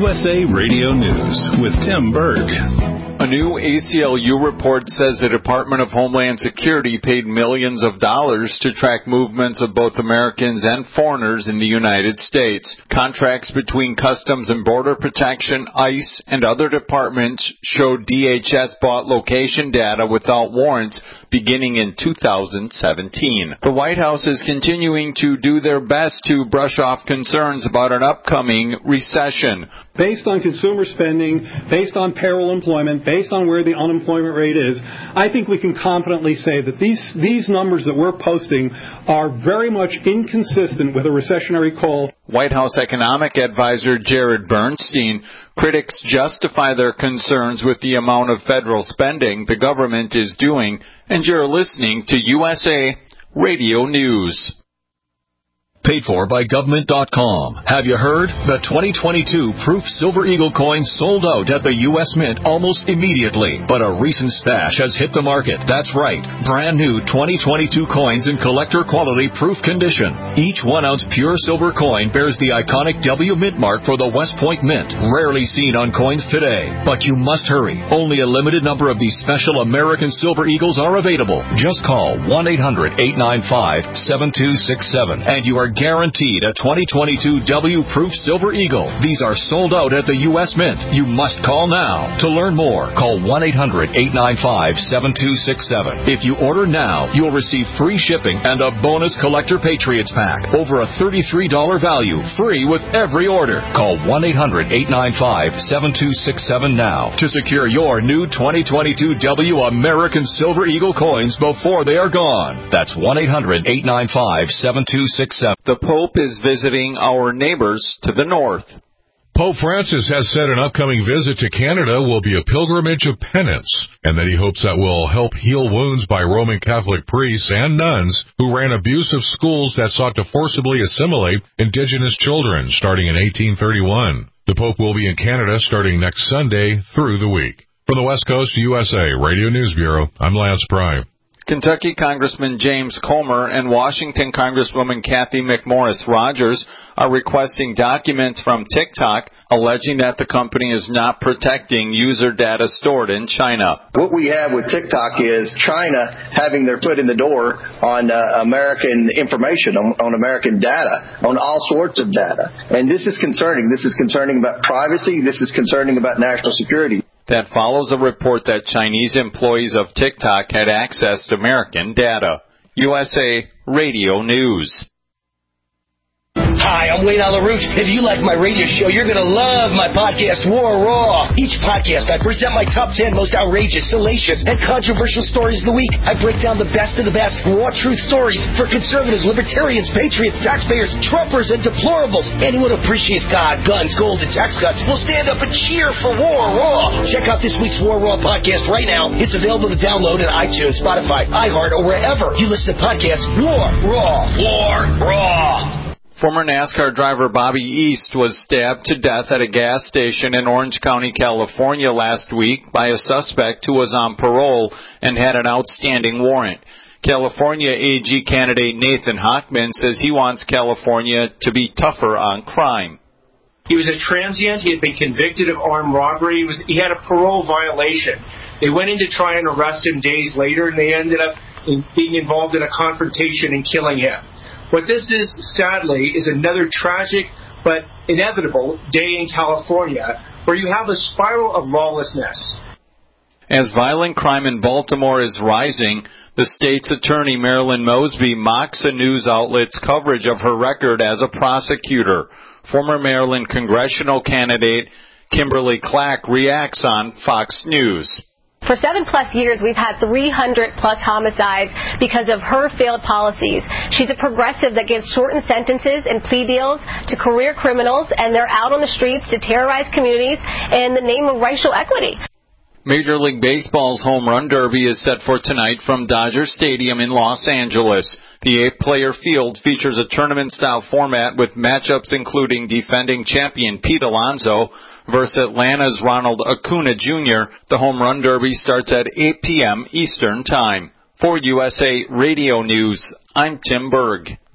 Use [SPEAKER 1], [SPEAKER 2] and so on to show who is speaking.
[SPEAKER 1] USA Radio News with Tim Berg.
[SPEAKER 2] A new ACLU report says the Department of Homeland Security paid millions of dollars to track movements of both Americans and foreigners in the United States. Contracts between Customs and Border Protection, ICE, and other departments showed DHS bought location data without warrants beginning in 2017. The White House is continuing to do their best to brush off concerns about an upcoming recession.
[SPEAKER 3] Based on consumer spending, based on payroll employment, based on where the unemployment rate is, I think we can confidently say that these numbers that we're posting are very much inconsistent with a recessionary call.
[SPEAKER 2] White House economic advisor Jared Bernstein, critics justify their concerns with the amount of federal spending the government is doing, and you're listening to USA Radio News.
[SPEAKER 1] Paid for by government.com. Have you heard? The 2022 Proof Silver Eagle coin sold out at the U.S. Mint almost immediately. But a recent stash has hit the market. That's right. Brand new 2022 coins in collector quality proof condition. Each 1 ounce pure silver coin bears the iconic W Mint mark for the West Point Mint. Rarely seen on coins today. But you must hurry. Only a limited number of these special American Silver Eagles are available. Just call 1-800-895-7267 and you are guaranteed a 2022 W Proof Silver Eagle. These are sold out at the U.S. Mint. You must call now. To learn more, call 1-800-895-7267. If you order now, you'll receive free shipping and a bonus Collector Patriots Pack. Over a $33 value, free with every order. Call 1-800-895-7267 now to secure your new 2022 W American Silver Eagle coins before they are gone. That's 1-800-895-7267.
[SPEAKER 2] The Pope is visiting our neighbors to the north.
[SPEAKER 4] Pope Francis has said an upcoming visit to Canada will be a pilgrimage of penance, and that he hopes that will help heal wounds by Roman Catholic priests and nuns who ran abusive schools that sought to forcibly assimilate indigenous children starting in 1831. The Pope will be in Canada starting next Sunday through the week. From the West Coast USA Radio News Bureau, I'm Lance Pry.
[SPEAKER 2] Kentucky Congressman James Comer and Washington Congresswoman Kathy McMorris Rogers are requesting documents from TikTok alleging that the company is not protecting user data stored in China.
[SPEAKER 5] What we have with TikTok is China having their foot in the door on American information, on American data, on all sorts of data. And this is concerning. This is concerning about privacy. This is concerning about national security.
[SPEAKER 2] That follows a report that Chinese employees of TikTok had accessed American data. USA Radio News.
[SPEAKER 6] Hi, I'm Wayne LaRouche. If you like my radio show, you're going to love my podcast, War Raw. Each podcast, I present my top 10 most outrageous, salacious, and controversial stories of the week. I break down the best of the best raw truth stories for conservatives, libertarians, patriots, taxpayers, Trumpers, and deplorables. Anyone who appreciates God, guns, gold, and tax cuts will stand up and cheer for War Raw. Check out this week's War Raw podcast right now. It's available to download on iTunes, Spotify, iHeart, or wherever you listen to podcasts. War Raw. War Raw.
[SPEAKER 2] Former NASCAR driver Bobby East was stabbed to death at a gas station in Orange County, California last week by a suspect who was on parole and had an outstanding warrant. California AG candidate Nathan Hochman says he wants California to be tougher on crime.
[SPEAKER 7] He was a transient. He had been convicted of armed robbery. He had a parole violation. They went in to try and arrest him days later, and they ended up being involved in a confrontation and killing him. What this is, sadly, is another tragic but inevitable day in California where you have a spiral of lawlessness.
[SPEAKER 2] As violent crime in Baltimore is rising, the state's attorney, Marilyn Mosby, mocks a news outlet's coverage of her record as a prosecutor. Former Maryland congressional candidate Kimberly Clack reacts on Fox News.
[SPEAKER 8] For 7+ years, we've had 300+ homicides because of her failed policies. She's a progressive that gives shortened sentences and plea deals to career criminals, and they're out on the streets to terrorize communities in the name of racial equity.
[SPEAKER 2] Major League Baseball's Home Run Derby is set for tonight from Dodger Stadium in Los Angeles. The 8-player field features a tournament-style format with matchups including defending champion Pete Alonso versus Atlanta's Ronald Acuna Jr. The Home Run Derby starts at 8 p.m. Eastern Time. For USA Radio News, I'm Tim Berg.